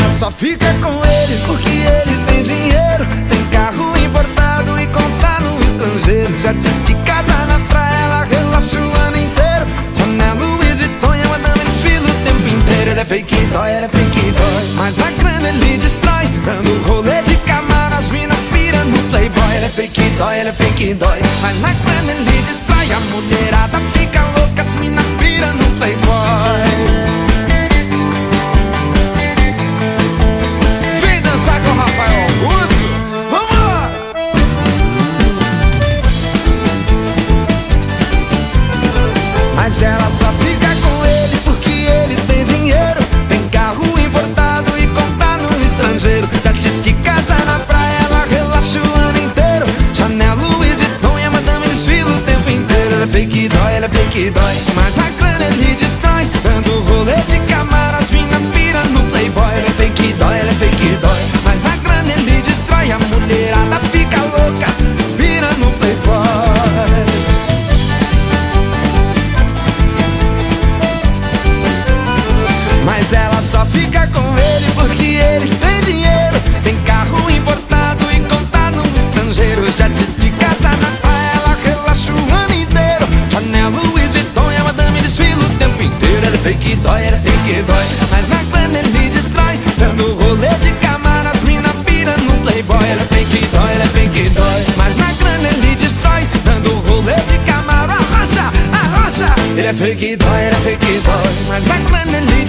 ela só fica com ele porque ele tem dinheiro, tem carro importado e conta no estrangeiro. Já diz que casa na praia, ela relaxa o ano inteiro. Chanel, Louis Vuitton, é madame, desfila o tempo inteiro. Ele é fake dói, ele é fake dói, mas na grana ele destrói, dando rolê de Camaro, as mina pira no Playboy. Ele é fake dói, ele é fake dói, mas na grana ele destrói, a mulherada fica louca, as mina pira no Playboy. Vem dançar com o Rafael Augusto, vamos lá! Mas ela só fica com ele porque ele tem dinheiro, tem carro importado e conta no estrangeiro. Já diz que casa na praia, ela relaxa o ano inteiro. Chanel, Louis Vuitton, e a madame desfila o tempo inteiro. Ele é fake dói, ele é fake dói, mas na grana ele destrói, dando rolê de Camaro, as mina pira no Playboy. Ele é fake dói, ele é fake dói, mas na grana ele destrói, a mulherada fica louca, pira no Playboy. Mas ela só fica com ele porque ele tem dinheiro, tem carro importado e conta no estrangeiro. Já diz que casa na praia, ela relaxa o ano inteiro. Chanel, Louis Vuitton, e a madame desfila o tempo inteiro. Ele é fake dói, ele é fake dói, mas na grana ele destrói, dando rolê de Camaro, as mina pira no Playboy. Ele é fake dói, ele é fake dói, mas na grana ele destrói, dando rolê de Camaro, arrocha, arrocha. Ele é fake dói, ele é fake dói, mas na grana ele